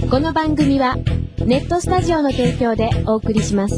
この番組はネットスタジオの提供でお送りします。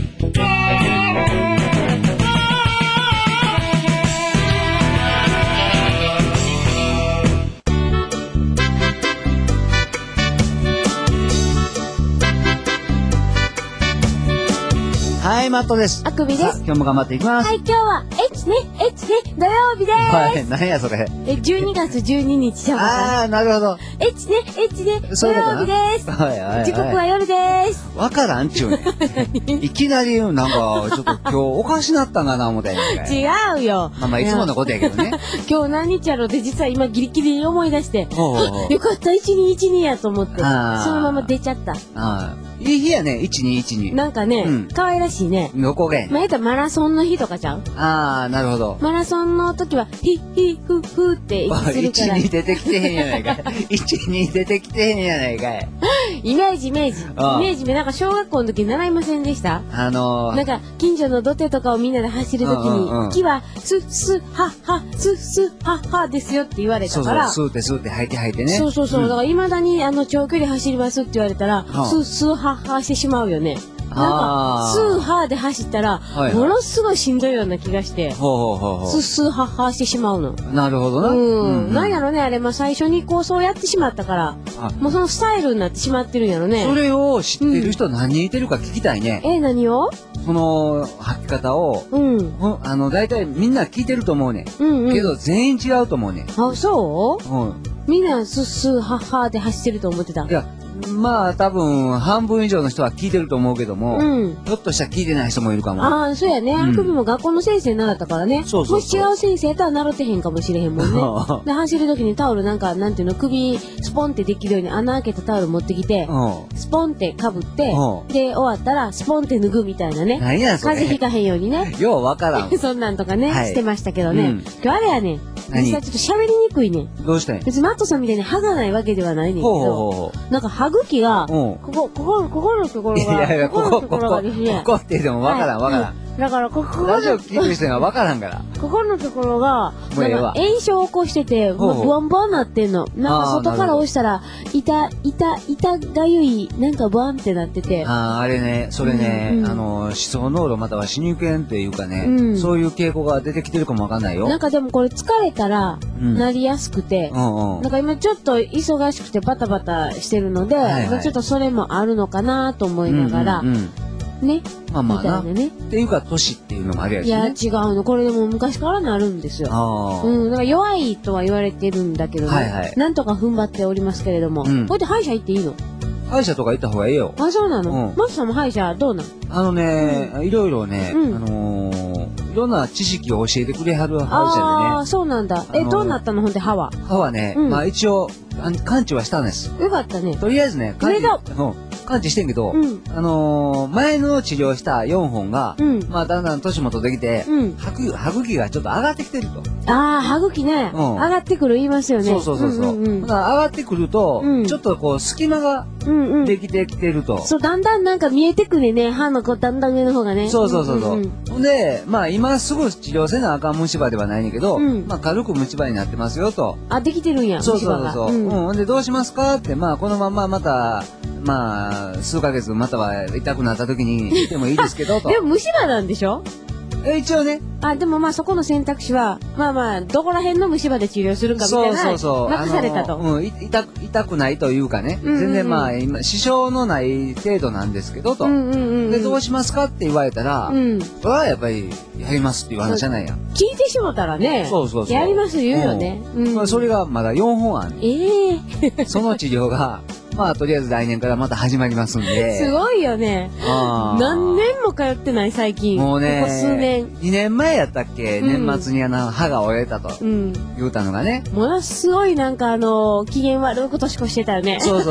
はい、マットです。 あくびです。 今日も頑張っていきます。 はい、今日は土曜日です。 はい、何やそれ。 12月12日じゃん。 あー、なるほど。 土曜日です。 はいはいはい。 時刻は夜です。 わからんちゅうねん。いきなり、なんか、ちょっと今日おかしなったんかな思ったんやんかい。 違うよ。 まあいつものことやけどね。 今日何日やろうって実は今ギリギリ思い出して。よかった、1212やと思って。そのまま出ちゃった。 いい日やね、1212。 なんかね、可愛らしいね。 どこがやねん。 まあ、マラソンの日とかちゃう？ あー、なるほど。 マラソンの時は、ふって息するから。 12出てきてへんやないかい。12出てきてへんやないかい。 イメージ。なんか小学校の時習いませんでした？なんか、近所の土手とかをみんなで走る時に、木は、スッハッハですよって言われたから。 そう、スーって吐いてね。 そう。だから未だに、長距離走りますって言われたら、スッハッハしてしまうよね。なんか、スーハーで走ったら、ものすごいしんどいような気がして、スーハッハーしてしまうの。 なるほどな。 なんやろね、あれ、まあ最初にこう、そうやってしまったから、もうそのスタイルになってしまってるんやろね。 それを知ってる人何人いてるか聞きたいね。 何を？ その、吐き方を、大体みんな聞いてると思うね。けど全員違うと思うね。 あ、そう？みんなスーハッハーで走ってると思ってた。 いや、まあ多分半分以上の人は聞いてると思うけども、ひょっとしたら聞いてない人もいるかも。 ああ、そうやね。あくびも学校の先生習ったからね。もし違う先生やったら習ってへんかもしれへんもんね。で、走る時にタオルなんていうの、首スポンってできるように穴開けたタオル持ってきて、スポンってかぶって、で、終わったらスポンって脱ぐみたいなね。 何やそれ。 風邪ひかへんようにね。 ようわからん。 そんなんとかね、してましたけどね。今日あれやね。実際ちょっと喋りにくいね。 どうしたんや。 別にマットさんみたいに歯がないわけではないねんけど、なんか歯茎が、ここのところが、 ここってでもわからん。 だからここラジオ聞く人にはわからんから。 ここのところが、炎症を起こしてて、もうブワンブワンなってんの。なんか外から押したら、痛がゆい、なんかブワンってなってて。 あれね、それね、歯槽膿漏または歯肉炎っていうかね、そういう傾向が出てきてるかもわかんないよ。 なんかでもこれ疲れたら、なりやすくて、なんか今ちょっと忙しくてバタバタしてるので、ちょっとそれもあるのかなと思いながら、ね。 まあな。っていうか、年っていうのもあるやつね。 いや、違うの。これでも昔からなるんですよ。なんか弱いとは言われてるんだけどね。なんとか踏ん張っておりますけれども。これで歯医者行っていいの？ 歯医者とか行った方がいいよ。 あ、そうなの？マスさんも歯医者どうなの？いろいろね、いろんな知識を教えてくれはる歯医者でね。 ああ、そうなんだ。どうなったのほんで歯は？ 歯はね、まあ一応、完治はしたんです。 よかったね。 とりあえずね、完治してんけど、前の治療した4本が、まあだんだん年も取ってきて、歯茎がちょっと上がってきてると。 ああ、歯茎ね、上がってくる言いますよね。 そう。上がってくると、ちょっとこう隙間ができてきてると。 そう、だんだんなんか見えてくね、歯のだんだん上の方がね。 そう。ほんで、まあ今すぐ治療せなあかん虫歯ではないねんけど、まあ軽く虫歯になってますよと。 あ、できてるんや、虫歯が。 ほんでどうしますかって、まあこのまままた、まあ、数ヶ月または痛くなった時に見てもいいですけどと。 でも虫歯なんでしょ？ 一応ね。 でもまあそこの選択肢は、まあ、どこら辺の虫歯で治療するかみたいな。任されたと。 痛くないというかね。全然まあ、今、支障のない程度なんですけどと。で、どうしますかって言われたら、それはやっぱり、やりますっていう話じゃないや。 聞いてしもたらね。やります言うよね。 それがまだ4本ある。その治療が、まあ、とりあえず来年からまた始まりますんで。 すごいよね。何年も通ってない最近。 もうね、 ここ数年。 2年前やったっけ、年末に歯が折れたと。言うたのがね。 ものすごいなんか機嫌悪いことしこしてたよね。 そう。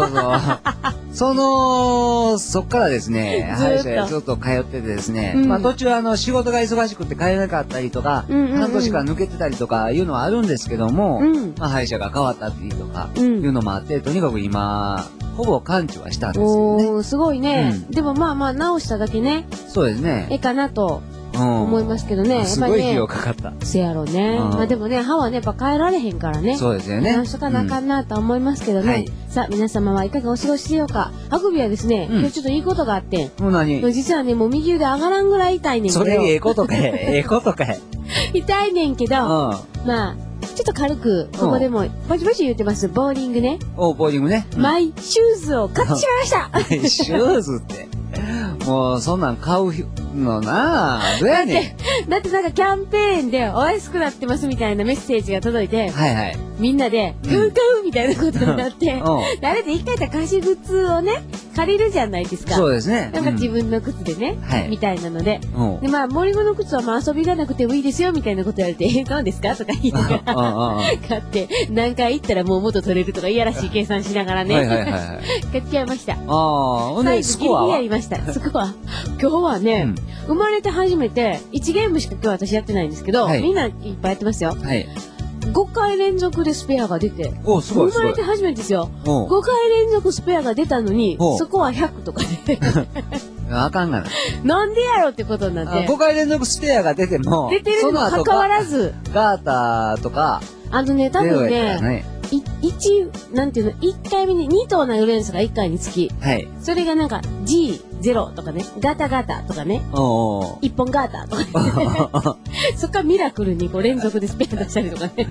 そっからですね、歯医者へずっと通っててですね、まあ途中仕事が忙しくて通えなかったりとか、半年間抜けてたりとかいうのはあるんですけども、まあ歯医者が変わったりとかいうのもあって、とにかく今、ほぼ完治はしたんですよね。 すごいね。でもまあ治しただけね。 そうですね。 かなと思いますけどね。 すごい費用かかった。 せやろうね。まあでもね、歯はね、やっぱ変えられへんからね。 そうですよね。 直しとかなあかんなと思いますけどね。さあ、皆様はいかがお過ごしでしょうか。あくびはですね、今日ちょっといいことがあって。 もう何？ 実はね、もう右腕上がらんぐらい痛いねんけど。 それええことかい。ええことかい。 痛いねんけど、まあ、ちょっと軽く、ここでも、バチバチ言ってます。ボーリングね。 ボーリングね。 マイシューズを買ってしまいました。 マイシューズって。もう、そんなん買うのなぁ。どうやねん。だってなんかキャンペーンでお安くなってますみたいなメッセージが届いて、みんなで、買うみたいなことになって、あれで一回やったら貸し靴をね、借りるじゃないですか。 そうですね。 なんか自分の靴でね、みたいなので。で、まあ、森子の靴はまあ遊びがなくてもいいですよ、みたいなこと言われて、そうですかとか言いながら、買って、何回行ったらもう元取れるとか、いやらしい計算しながらね、買っちゃいました。サイズギリギリやりました。スコア。今日はね、生まれて初めて、1ゲームしか今日私やってないんですけど、みんないっぱいやってますよ。5回連続でスペアが出て、 すごい。 生まれて初めてですよ。5回連続スペアが出たのに、そこは100とかで。 あかんがな。 なんでやろってことになって。 5回連続スペアが出ても、 出てるにもかかわらず。 ガーターとか、 多分ね、なんていうの、1回目に2頭投げるんですが、1回につき。それがなんか、G0 とかね、ガタガタとかね、1本ガータとかね。そっからミラクルにこう連続でスペア出したりとかね。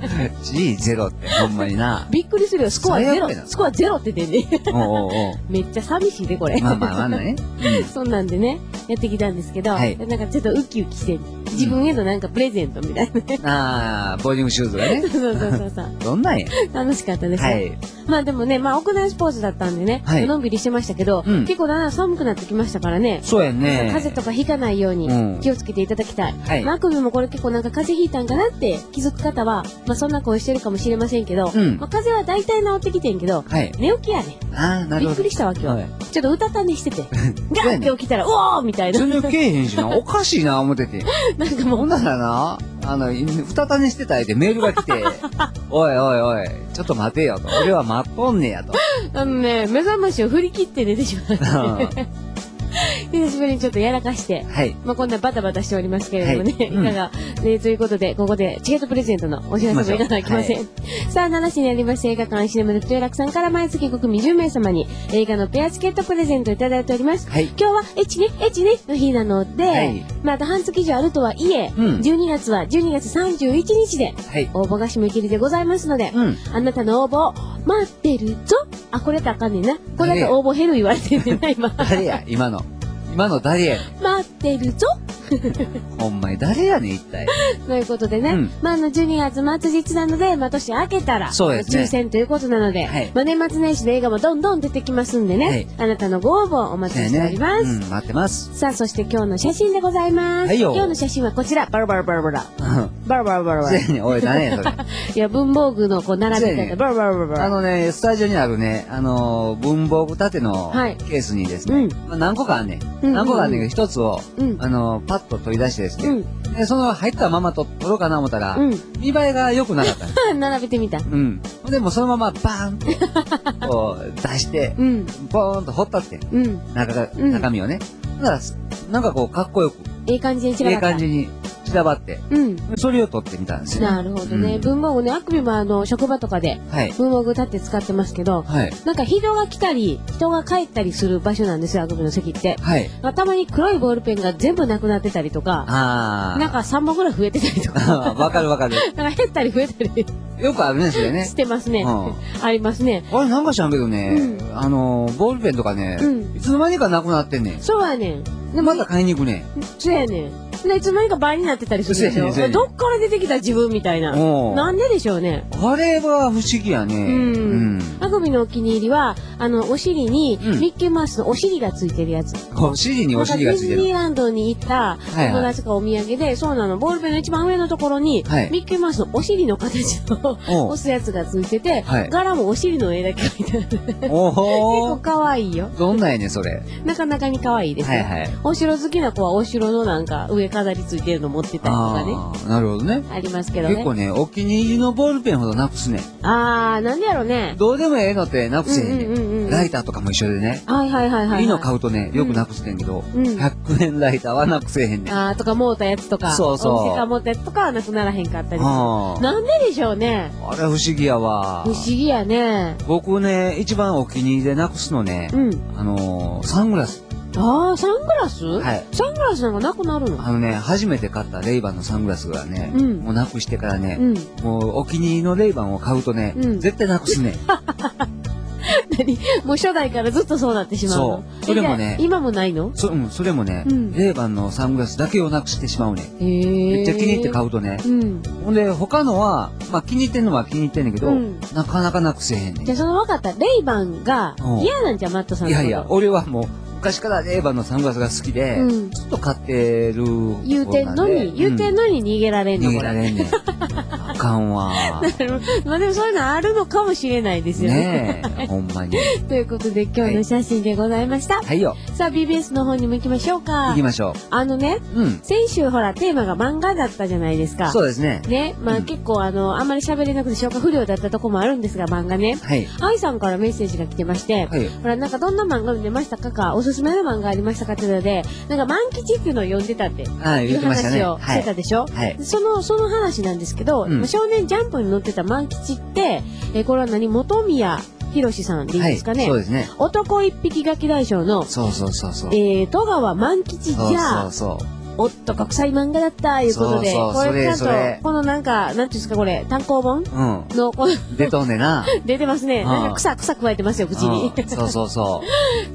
G0 ってほんまにな。 びっくりするよ、スコア0。スコア0って出んね。めっちゃ寂しいで、これ。 まあね。 そんなんでね、やってきたんですけど、なんかちょっとウキウキしてる。自分へのなんかプレゼントみたいなね。 ボーリングシューズがね。 そう。 どんなんや。 楽しかったですね。まあでもね、まあ屋内スポーツだったんでね、のんびりしてましたけど、結構だんだん寒くなってきましたからね。 そうやね。 風邪とかひかないように気をつけていただきたい。まああくびもこれ結構なんか風邪ひいたんかなって気づく方は、まあそんな声してるかもしれませんけど、まあ風邪は大体治ってきてんけど、寝起きやね。びっくりしたわ今日。ちょっとうたた寝してて、ガッて起きたら、うおーみたいな。 全然けえへんしな。おかしいな思ってて。 なんかもう。 ほんならな、うたた寝してたいでメールが来て、おい、ちょっと待てよと。俺は待っとんねやと。 目覚ましを振り切って寝てしまって。久しぶりにちょっとやらかして、まあこんなバタバタしておりますけれどもね、いかが、ということで、ここでチケットプレゼントのお知らせもいかなきゃいけません。さあ、奈良市にあります映画館シネマルプトヨラクさんから毎月5組10名様に映画のペアチケットプレゼントいただいております。今日はエッチねの日なので、また半月以上あるとはいえ、12月は12月31日で、応募が締め切りでございますので、あなたの応募を待ってるぞ。あ、これやったらあかんねんな。これだと応募減る言われてんねんな、今。 誰や、今の誰やねん。 待ってるぞ。 ほんまに誰やねん、一体。 ということでね、まあ12月末日なので、まあ年明けたら、抽選ということなので、まあ年末年始の映画もどんどん出てきますんでね、あなたのご応募お待ちしております。 待ってます。 さあ、そして今日の写真でございます。今日の写真はこちら、バラバラ。バラバラ。 おい、誰や、それ。 いや、文房具のこう並べて、バラバラ。 スタジオにあるね、文房具立てのケースにですね、何個かあんねん。何個かあんねんけど、一つを、パッと取り出してですね、その入ったまま取ろうかな思ったら、見栄えが良くなかった。 並べてみた。 でもそのままバーンと、こう、出して、ボーンと掘ったって、中身をね。だから、なんかこう、かっこよく。 いい感じに散らばった。 いい感じに散らばって、それを取ってみたんですよ。 なるほどね。文房具ね、あくびも職場とかで、文房具立って使ってますけど、なんか人が来たり、人が帰ったりする場所なんですよ、あくびの席って。たまに黒いボールペンが全部なくなってたりとか、なんか3本ぐらい増えてたりとか。 わかる。 なんか減ったり増えたり。 よくあるね、それね。 してますね。ありますね。 あれなんか知らんけどね、ボールペンとかね、いつの間にかなくなってんねん。 そうやねん。 で、また買いに行くねん。 そうやねん。いつの間にか倍になってたりするでしょ。どっから出てきた自分みたいな。なんででしょうね。 あれは不思議やね。 あくびのお気に入りは、お尻にミッキーマウスのお尻がついてるやつ。 お尻にお尻がついてる。 ディズニーランドに行った友達かお土産で、そうなの、ボールペンの一番上のところに、ミッキーマウスのお尻の形の押すやつがついてて、柄もお尻の絵だけ書いてある。結構可愛いよ。 どんなんやねん、それ。 なかなかに可愛いですね。お城好きな子はお城のなんか上か飾りついてるの持ってたりとかね。 なるほどね。 ありますけどね。 結構ね、お気に入りのボールペンほどなくすね。 なんでやろね。 どうでもええのってなくせへんね。ライターとかも一緒でね。いいの買うとね、よくなくしてんけど、100円ライターはなくせへんね。 とかもうたやつとか。そうそう。お店からもうたやつとかはなくならへんかったりする。なんででしょうね。 あれ不思議やわ。 不思議やね。 僕ね、一番お気に入りでなくすのね、サングラス。 サングラス？ はい。 サングラスなんかなくなるの？ 初めて買ったレイバンのサングラスがね、もうなくしてからね、もうお気に入りのレイバンを買うとね、絶対なくすね。 もう初代からずっとそうなってしまうの？ そう。それもね。 今もないの？ それもね、レイバンのサングラスだけをなくしてしまうね。めっちゃ気に入って買うとね。ほんで、他のは、まあ気に入ってんのは気に入ってんねんけど、なかなかなくせへんねん。 じゃあ分かった。レイバンが嫌なんじゃ、マットさんのこと。 いや、俺はもう、昔からレイバンのサングラスが好きで、ずっと買ってる。 言うてんのに逃げられんの？ 逃げられんねん。あかんわ。 まあでもそういうのあるのかもしれないですよね。 ねえ、ほんまに。 ということで今日の写真でございました。 はいよ。 さあ BBS の方にも行きましょうか。 行きましょう。先週ほらテーマが漫画だったじゃないですか。 そうですね。 ね、まあ結構あんまり喋れなくて消化不良だったとこもあるんですが漫画ね。はい。愛さんからメッセージが来てまして、ほらなんかどんな漫画見てましたかおすすめの漫画ありましたかっていうので、なんか万吉っていうのを読んでたっていう話をしてたでしょ。はい。その話なんですけど、少年ジャンプに載ってた万吉って、これは本宮ひろしさんでいいですかね。 そうですね。 男一匹ガキ大将の、 そう。 戸川万吉じゃ、おっと国際漫画だったいうことで、これちゃんとこのなんかなんていうんですかこれ単行本のこの出とんねな。 出てますね。なんか草加えてますよ口に。 そう。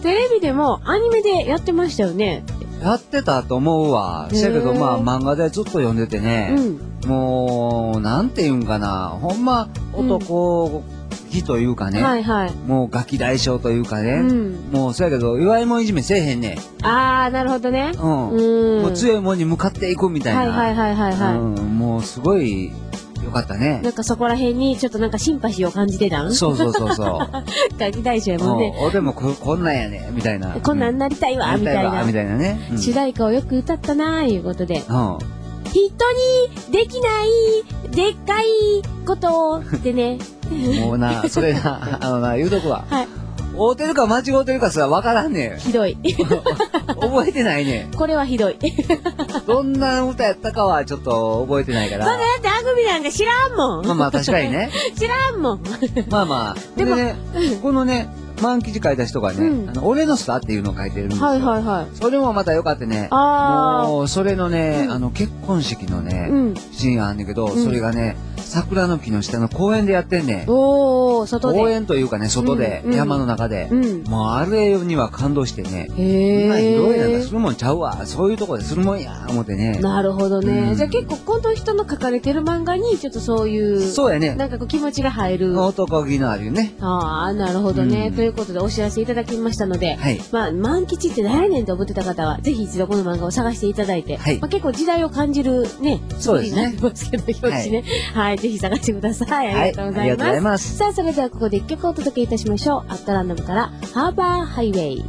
テレビでもアニメでやってましたよね。 やってたと思うわ。だけどまあ漫画でずっと読んでてね。もうなんていうんかな。ほんま男気というかね。もうガキ大将というかね。もうそうやけど弱いもんいじめせえへんね。 なるほどね。 もう強いもんに向かっていくみたいな。もうすごいよかったね。 なんかそこら辺にちょっとなんかシンパシーを感じてたん？ そう。 ガキ大将やもんね。 俺もこんなんやねみたいな。 こんなんなりたいわみたいな。 みたいなね。 主題歌をよく歌ったなーいうことで。人にできないでっかいことってね。 もうな、それな、言うとくわ。はい。合うてるか間違うてるかすら分からんねん。 ひどい。 覚えてないねん。 これはひどい。 どんな歌やったかはちょっと覚えてないから。 そんなだってあぐみなんか知らんもん。 まあ確かにね。 知らんもん。 まあ。でもね、このね、万吉書いた人がね、俺のスタっていうのを書いてるんですよ。それもまたよかったね。もう、それのね、結婚式のね、シーンあんねんけど、それがね、桜の木の下の公園でやってんねん。 外で。 公園というかね、外で、山の中で。もうあれには感動してね。今広いなんかするもんちゃうわ。そういうとこでするもんや、思ってね。 なるほどね。じゃあ結構この人の書かれてる漫画にちょっとそういう。 そうやね。 なんかこう気持ちが入る。 男気のあるよね。 なるほどね。ということでお知らせいただきましたので、まあ、万吉って何やねんと思ってた方は、ぜひ一度この漫画を探していただいて、まあ結構時代を感じるね、 そうですね。 になってますけど、表紙ね。はい、ぜひ探してください。ありがとうございます。さあ、それではここで一曲お届けいたしましょう。アットランダムから、ハーバーハイウェイ。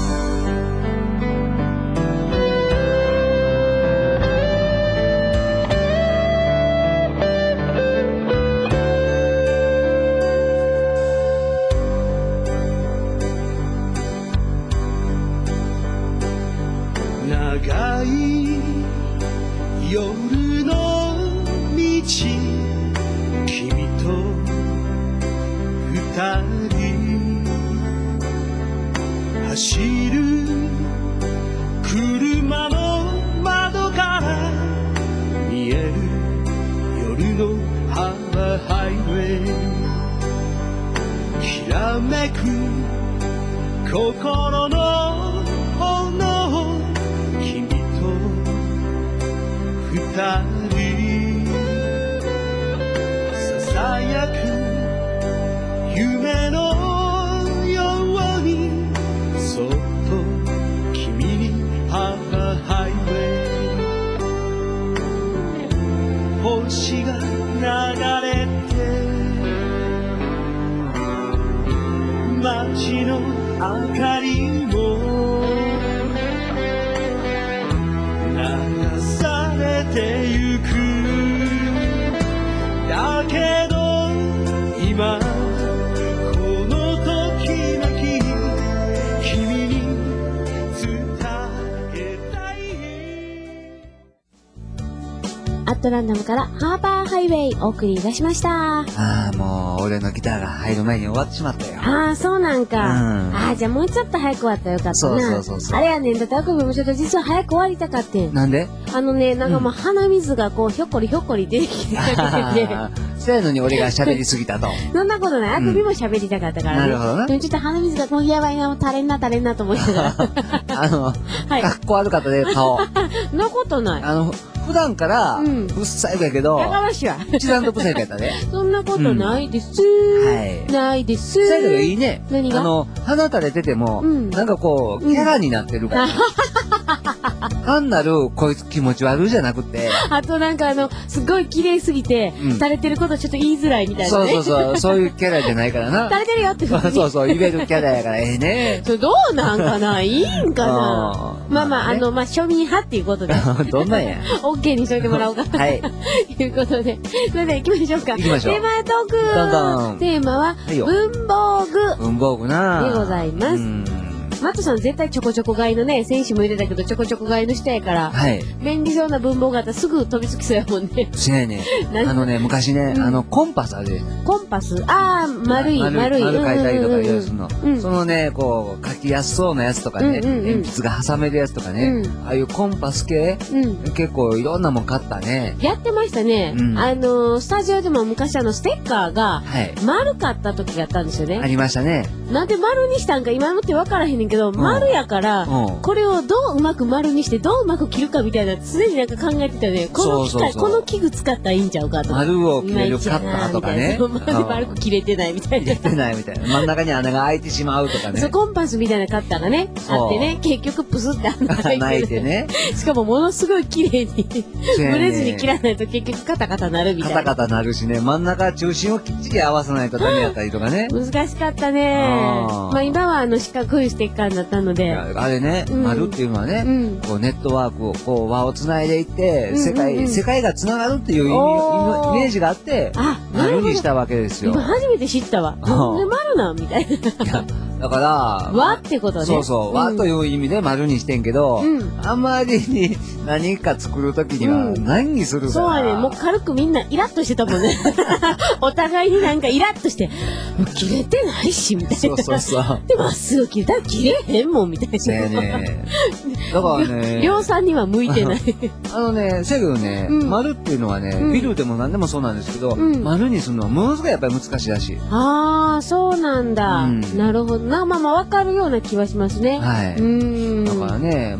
長い夜の道君と二人走る車の窓から見える夜のハイウェイきらめく心の炎君と二人ささやく夢のようにそっと君にハイウェイ星が流れて街の明かりも流さアットランダムからハーバーハイウェイお送り出しました。 ああ、もう俺のギターが入る前に終わってしまったよ。 ああ、そうなんか。ああ、じゃあもうちょっと早く終わったらよかったな。そう。あれやねん、だってあくびもちょっと実は早く終わりたかってん。 なんで？ なんかもう鼻水がこうひょっこり出てきてそうやのに俺が喋りすぎたと。 そんなことない。あくびも喋りたかったからね。 なるほどな。 でもちょっと鼻水がもうやばいな、垂れんなと思いながら。かっこ悪かったね、顔。 そんなことない。 普段から、ぶっさいやけど、 やかましいわ。 一段とぶっさいやったね。 そんなことないです。ないです。 そういうのいいね。 何が？ 鼻垂れてても、なんかこう、キャラになってるから。単なる、こいつ気持ち悪いじゃなくて。 あとなんかすごい綺麗すぎて、垂れてることちょっと言いづらいみたいなね。 そういうキャラじゃないからな。 垂れてるよってそう、言えるキャラやからええね。 それどうなんかないいんかな。まあ、庶民派っていうことで。 どんなんや。 OK にしといてもらおうか。 はい。 ということで、それでは行きましょうか。 行きましょう。 テーマトーク。 どんどん。 テーマは、文房具。 文房具な。 でございます。マットさん絶対ちょこちょこ買いのね、選手も入れたけどちょこちょこ買いの人やから、便利そうな文房具あったらすぐ飛びつきそうやもんね。 そうやね。昔ね、コンパスあるで。 コンパス？ああ、丸い。 丸書いたりとかいうの。そのね、こう、書きやすそうなやつとかね、鉛筆が挟めるやつとかね、ああいうコンパス系、結構いろんなもん買ったね。 やってましたね。スタジオでも昔ステッカーが丸かった時があったんですよね。 ありましたね。 なんで丸にしたんか今もって分からへんねんけど、丸やから、これをどううまく丸にしてどううまく切るかみたいな常になんか考えてたね。この器具使ったらいいんちゃうかとか。 丸を切れるカッターとかね。 丸く切れてないみたいな。 切れてないみたいな。真ん中に穴が開いてしまうとかね。 そう、コンパスみたいなカッターがね、あってね、結局プスって穴が開いてね。しかもものすごい綺麗に、ブレずに切らないと結局カタカタなるみたいな。 カタカタなるしね、真ん中中心をきっちり合わさないとダメやったりとかね。 難しかったね。今は四角いステッカーになったので。 あれね、丸っていうのはね、こうネットワークを、こう輪をつないでいって、世界がつながるっていうイメージがあって、丸にしたわけですよ。 今初めて知ったわ。なんで丸なんみたいな。 だから、 和ってことね。 そう、和という意味で丸にしてんけど、あまりに何か作るときには何にするか。 そうやね。もう軽くみんなイラッとしてたもんね。お互いになんかイラッとして、もう切れてないし、みたいな。そう。で、まっすぐ切れたら切れへんもん、みたいな。 そうやね。だからね。 量産には向いてない。 せやけどね、丸っていうのはね、ビルでも何でもそうなんですけど、丸にするのはものすごいやっぱり難しいらしい。 ああ、そうなんだ。なるほど。まあわかるような気はしますね。 はい。だからね、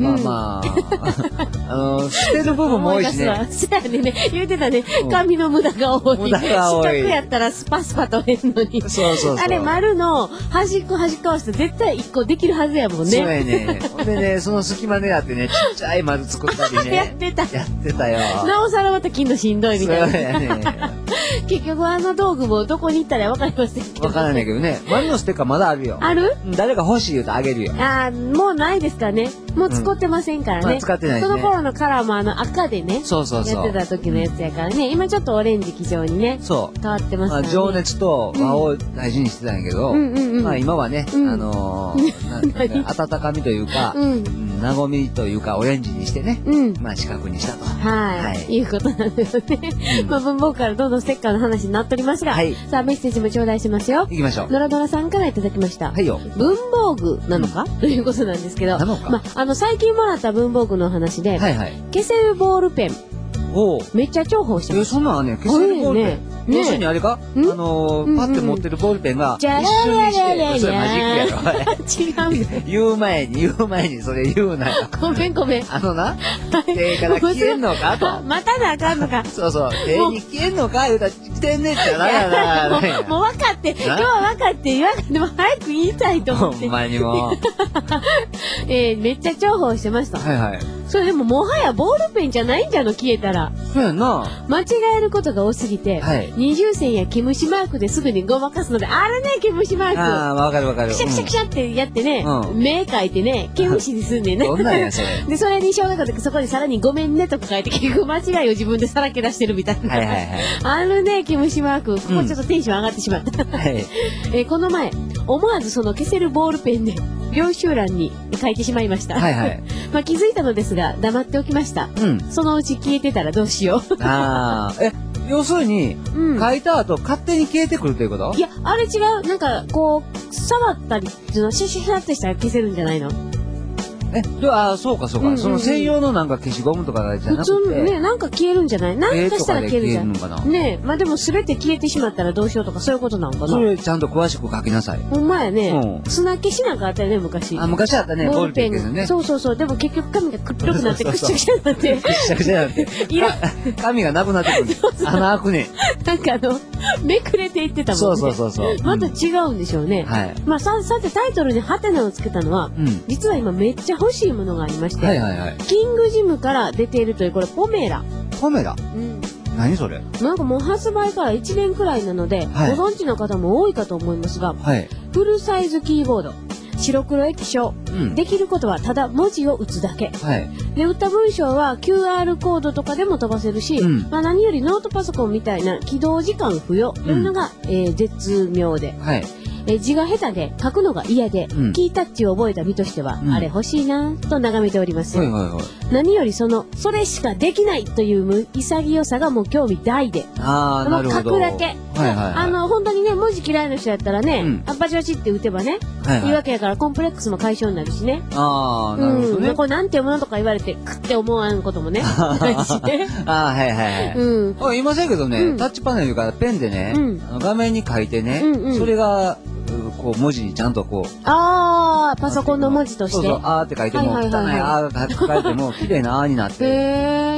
捨てる部分も多いしね。 そうやね。言うてたね。紙の無駄が多い。 無駄が多い。 四角やったらスパスパとへんのに。 そう。 あれ丸の端っこ合わせて絶対一個できるはずやもんね。 そうやね。ほんでね、その隙間狙ってね、ちっちゃい丸作ったりね。 やってたよ。 なおさらまた切んのしんどいみたいな。 そうやね。 結局道具もどこに行ったら分かりませんけど。 分からないけどね。丸のステッカーまだあるよ。 ある？ 誰か欲しい言うとあげるよ。 もうないですかね。もう使ってませんからね。 使ってないですね。 その頃のカラーも赤でね。 そう。 やってた時のやつやからね。今ちょっとオレンジ基調にね。 そう。 変わってますからね。 情熱と和を大事にしてたんやけど、今はね、温かみというか、和みというか、オレンジにしてね、四角にしたと。 はい。いうことなんですね。文房具からどんどんステッカーの話になっておりますが、さあメッセージも頂戴しますよ。 行きましょう。 ノラドラさんからいただきました。 はいよ。 文房具なのかということなんですけど、最近もらった文房具の話で、消せるボールペン。めっちゃ重宝してます。 そんなんはね、消せるボールペン。要するにあれかパッて持ってるボールペンが一瞬にして、それマジックやろ。 違う。 言う前にそれ言うなよ。 ごめん。 手から消えんのかと。 またなあかんのか。 そう。手に消えんのか言うたら、してんねんってな。 もう分かって、今日は分かって言わんでも早く言いたいと思って。 ほんまにも。 めっちゃ重宝してました。それでももはやボールペンじゃないんじゃの消えたら。 そうやな。 間違えることが多すぎて、二重線や毛虫マークですぐにごまかすので、あれね、毛虫マーク。 わかる。 くしゃくしゃくしゃってやってね、目描いてね、毛虫にすんねんね。 どんなんや、それ。 で、それに小学校の時そこにさらにごめんねとか書いて、結局間違いを自分でさらけ出してるみたいな。あるね、毛虫マーク。ここちょっとテンション上がってしまった。この前、思わずその消せるボールペンで、 領収欄に書いてしまいました。はいはい。まあ気づいたのですが、黙っておきました。うん。そのうち消えてたらどうしよう。 ああ、要するに、書いた後、勝手に消えてくるということ？ いや、あれ違う。なんか、こう、触ったりっていうのは、シュシュシュってしたら消せるんじゃないの？ そうかそうか。その専用のなんか消しゴムとかじゃなくて。 普通ね、なんか消えるんじゃない？なんかしたら消えるじゃん。ねえ、まあでも全て消えてしまったらどうしようとかそういうことなのかな？ それちゃんと詳しく書きなさい。 ほんまやね。砂消しなんかあったよね、昔。 昔あったね、ボールペンですね。 そうそうそう。でも結局紙が黒くなって、くっちゃくちゃになって。 くっちゃくちゃになって。紙がなくなってくる。穴開くね。 なんかめくれていってたもんね。そう。また違うんでしょうね。はい。まあさてタイトルにハテナをつけたのは、実は今めっちゃ欲しいものがありまして、キングジムから出ているという、これポメラ。 ポメラ？うん。何それ？ なんかもう発売から1年くらいなので、ご存知の方も多いかと思いますが、フルサイズキーボード、白黒液晶、できることはただ文字を打つだけ。で、打った文章は QR コードとかでも飛ばせるし、まあ何よりノートパソコンみたいな起動時間不要というのが、絶妙で。字が下手で書くのが嫌で、キータッチを覚えた身としては、あれ欲しいなと眺めております。何よりそれしかできないという潔さがもう興味大で。 なるほど。 書くだけ。本当にね、文字嫌いな人やったらね、バチバチって打てばね、いいわけやからコンプレックスも解消になるしね。 なるほどね。 これなんて読むのとか言われて、クって思わんこともね。ないしね。 言いませんけどね、タッチパネルからペンでね、画面に書いてね、それが、こう文字にちゃんとこう。 パソコンの文字として。 そう、あーって書いても、汚いあーが書いても、綺麗なあーになって。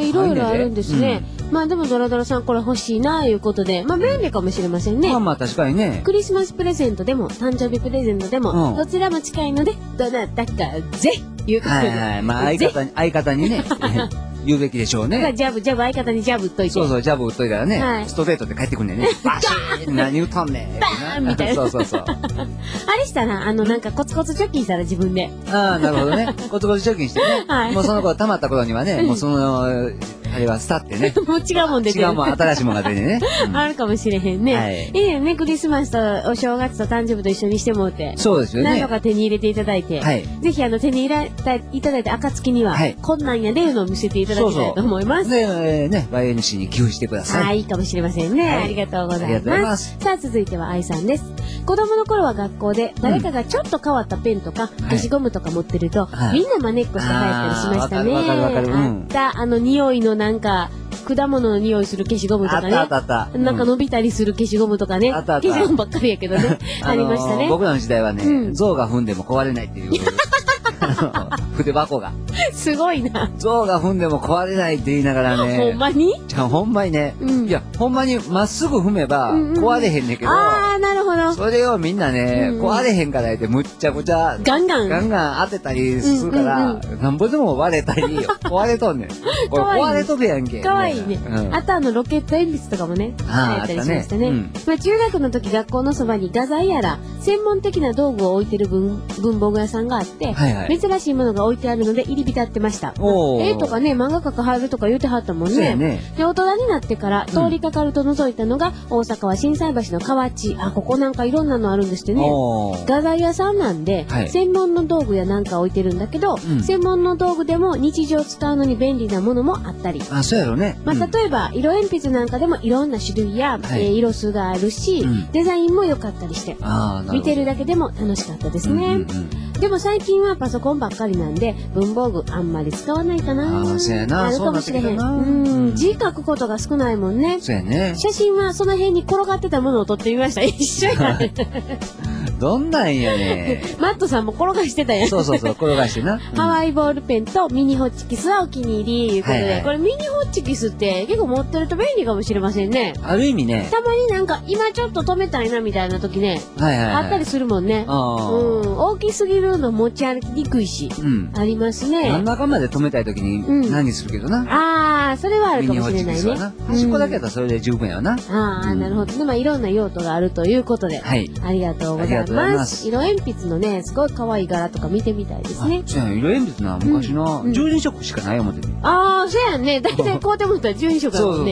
いろいろあるんですね。まあでもドラドラさんこれ欲しいないうことで、まあ便利かもしれませんね。 まあ確かにね。 クリスマスプレゼントでも、誕生日プレゼントでも、どちらも近いので、どなたかぜいうことで。 まあ相方にね。言うべきでしょうね。 ジャブ、相方にジャブ打っといて。 そう、ジャブ打っといたらね、ストレートで帰ってくんねんね。バシーン何打ったんねん。 バーンみたいな。 そう。あれしたら、なんかコツコツ貯金したら自分で。 なるほどね。コツコツ貯金してね。もうその頃溜まった頃にはね、もうあれはスタってね。 もう違うもん出てる。 違うもん、新しいもんが出てね。 あるかもしれへんね。いいよね、クリスマスとお正月と誕生日と一緒にしてもうて。 そうですよね。 何とか手に入れていただいて。ぜひ手に入れていただいた暁には、こんなんやでいうのを見せていただきたいと思います。 で、YNC に寄付してください。 いいかもしれませんね。ありがとうございます。さあ、続いては愛さんです。子供の頃は学校で誰かがちょっと変わったペンとか消しゴムとか持ってると、みんな真似っこして帰ったりしましたね。あった、匂いのなんか、果物の匂いする消しゴムとかね。なんか伸びたりする消しゴムとかね。消しゴムばっかりやけどね。ありましたね。 僕らの時代はね、象が踏んでも壊れないっていう。筆箱が。 すごいな。 象が踏んでも壊れないって言いながらね。 ほんまに？ ほんまにね。いや、ほんまにまっすぐ踏めば壊れへんねんけど。 なるほど。 それをみんなね、壊れへんから言ってむっちゃくちゃ。ガンガン当てたりするから、なんぼでも割れたり、壊れとんねん。これ壊れとるやんけ。 かわいいね。あとロケット鉛筆とかもね、あったりしましたね。まあ中学の時学校のそばに画材やら、専門的な道具を置いてる文房具屋さんがあって、珍しいものが置いてあるので入り浸ってました。絵とかね、漫画描く入るとか言うてはったもんね。で、大人になってから通りかかると覗いたのが、大阪は心斎橋の河内。ここなんかいろんなのあるんですってね。画材屋さんなんで、専門の道具やなんか置いてるんだけど、専門の道具でも日常使うのに便利なものもあったり。 そうやろね。 まあ例えば、色鉛筆なんかでもいろんな種類や、色数があるし、デザインも良かったりして、見てるだけでも楽しかったですね。でも最近はパソコンばっかりなんで、文房具あんまり使わないかな。 そうやな。 あるかもしれへん。字書くことが少ないもんね。 そうやね。 写真はその辺に転がってたものを撮ってみました。一緒やね。 どんなんやね。 マットさんも転がしてたやん。 そう、転がしてな。 ハワイボールペンとミニホッチキスはお気に入りいうことで、これミニホッチキスって結構持ってると便利かもしれませんね。 ある意味ね。 たまになんか今ちょっと止めたいなみたいな時ね、あったりするもんね。大きすぎるの持ち歩きにくいし、ありますね。 真ん中まで止めたい時に何するけどな。 それはあるかもしれないね。 端っこだけやったらそれで十分やな。 なるほど。で、まあいろんな用途があるということで、ありがとうございます。色鉛筆のね、すごい可愛い柄とか見てみたいですね。 そうや、色鉛筆な、昔の12色しかない思ってね。 そうやんね。だいたいこうてもったら12色だもんね。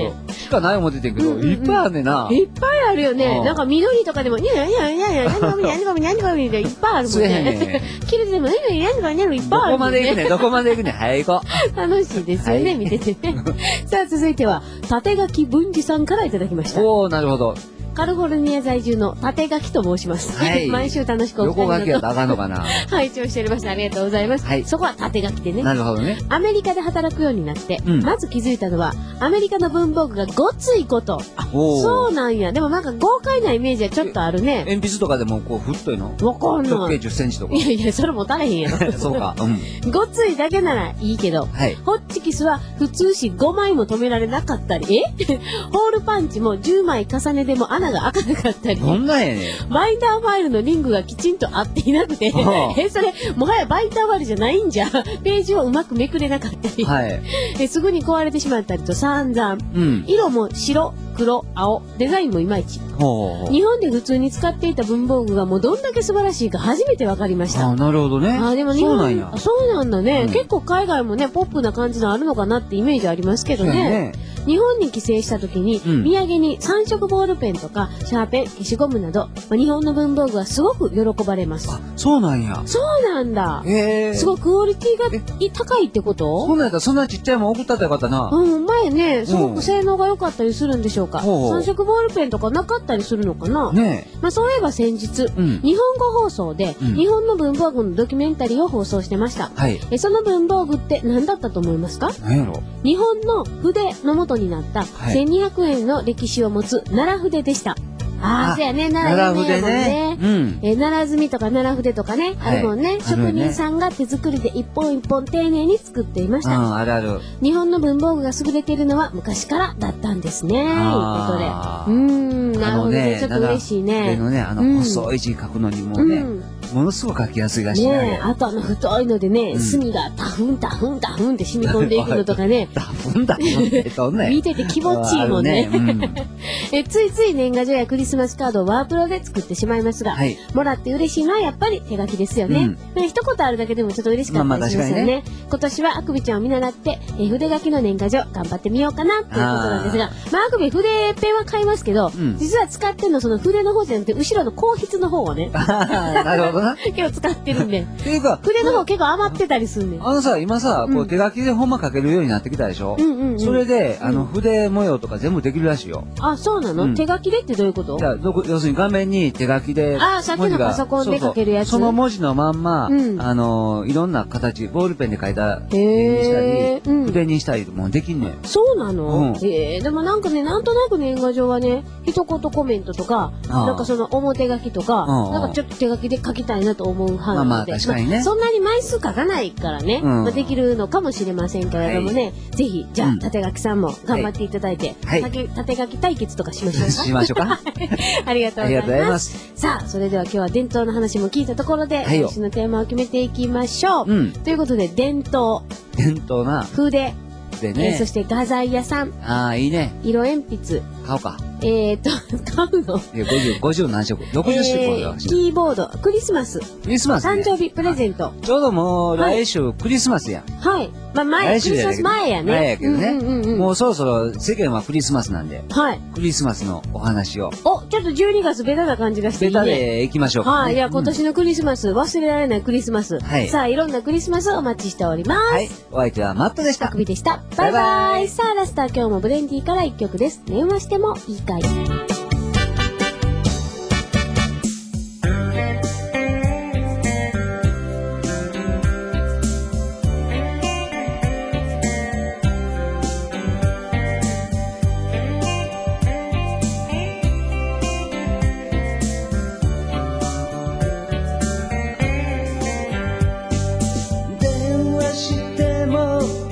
しかない思っててんけど、いっぱいあるねんな。 いっぱいあるよね。なんか緑とかでも、にゃにゃにゃにゃ、何ゴミでいっぱいあるもんね。キルでも、何ゴミいっぱいある。 どこまで行くねん、どこまで行くねん。はい、行こう。楽しいですよね、見ててね。さあ、続いては、縦書き文治さんからいただきました。 おー、なるほど。 カリフォルニア在住の縦書きと申します。はい。毎週楽しくお二人の横書きやったらあかんのかな。 拝聴しておりました。ありがとうございます。はい。そこは縦書きでね。 なるほどね。 アメリカで働くようになって、まず気づいたのは、アメリカの文房具がごついこと。そうなんや。でもなんか豪快なイメージはちょっとあるね。 鉛筆とかでもこう太いの？ わかんない。 直径10センチとか。 いや、それ持たれへんやろ。 そうか。 ごついだけならいいけど、ホッチキスは普通し5枚も止められなかったり、ホールパンチも10枚重ねでも穴が開かなかったり。 どんなんやねん。バインダーファイルのリングがきちんと合っていなくて、それ、もはやバインダーファイルじゃないんじゃ、ページをうまくめくれなかったり、すぐに壊れてしまったりと散々、色も白、黒、青、デザインもいまいち。日本で普通に使っていた文房具がもうどんだけ素晴らしいか初めて分かりました。 なるほどね。 でも日本、そうなんだね。結構海外もね、ポップな感じのあるのかなってイメージありますけどね。日本に帰省した時に、土産に3色ボールペンとか、シャーペン、消しゴムなど、日本の文房具はすごく喜ばれます。 そうなんや。 そうなんだ。すごいクオリティが高いってこと？ そうなんだ。そんなちっちゃいもん送ったってよかったな。 前ね、すごく性能が良かったりするんでしょうか。3色ボールペンとかなかったりするのかな。そういえば先日、日本語放送で、日本の文房具のドキュメンタリーを放送してました。その文房具って何だったと思いますか？ 何やろ？ 日本の筆の元になった1200円の歴史を持つ奈良筆でした。そうやね、奈良筆ね。奈良墨とか奈良筆とかね、あるもんね。職人さんが手作りで一本一本丁寧に作っていました。 あるある。 日本の文房具が優れているのは昔からだったんですね。ということで。なるほどね。ちょっと嬉しいね。 のね、細い字書くのにもね、ものすごく書きやすいらしいね。 あと太いのでね、墨がタフンタフンタフンって染み込んでいくのとかね。 タフンタフンってどんな見てて気持ちいいもんね。ついつい年賀状やクリスマスカードをワープロで作ってしまいますが、もらって嬉しいのはやっぱり手書きですよね。一言あるだけでもちょっと嬉しかったりしますよね。今年はあくびちゃんを見習って、筆書きの年賀状頑張ってみようかなということなんですが、あくび筆ペンは買いますけど、実は使ってるのその筆の方じゃなくて、後ろの硬筆の方をね。 なるほどな。 結構使ってるんで。 っていうか、 筆の方結構余ってたりするんで。 今さ、こう手書きでほんま書けるようになってきたでしょ？それで、筆模様とか全部できるらしいよ。 そうなの？手書きでってどういうこと？ 要するに画面に手書きで。 さっきのパソコンで書けるやつ。 その文字のまんま、いろんな形、ボールペンで書いたペンにしたり、筆にしたりもできんねん。 そうなの？でもなんかね、なんとなく年賀状はね、一言コメントとか、なんかその表書きとか、なんかちょっと手書きで書きたいなと思う派なので。 確かにね。 そんなに枚数書かないからね、できるのかもしれませんけれどもね、ぜひ、じゃあ、縦書きさんも頑張っていただいて、縦書き対決とかしましょうか。 しましょうか。 ありがとうございます。さあ、それでは今日は伝統の話も聞いたところで、今週のテーマを決めていきましょう。ということで、伝統な筆。そして画材屋さん。 いいね。 色鉛筆。 買おうか。 買うの 50何色 ?60 色だ。 キーボード、クリスマス。誕生日プレゼント。 ちょうどもう来週クリスマスやん。 はい。クリスマス前やね。 前やけどね。もうそろそろ世間はクリスマスなんで。クリスマスのお話を。 ちょっと12月ベタな感じがしていいね。 ベタで行きましょうか。 いや、今年のクリスマス、忘れられないクリスマス。さあ、いろんなクリスマスをお待ちしております。 お相手はマットでした。 あくびでした。バイバイ。さあ、ラスター今日もブレンディから1曲です。電話してもいいかい。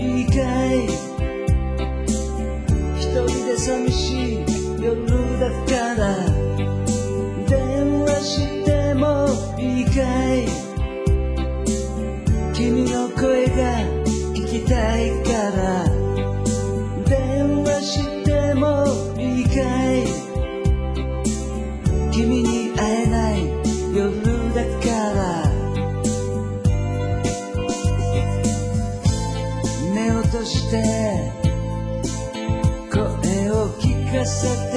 寂しい夜だけせて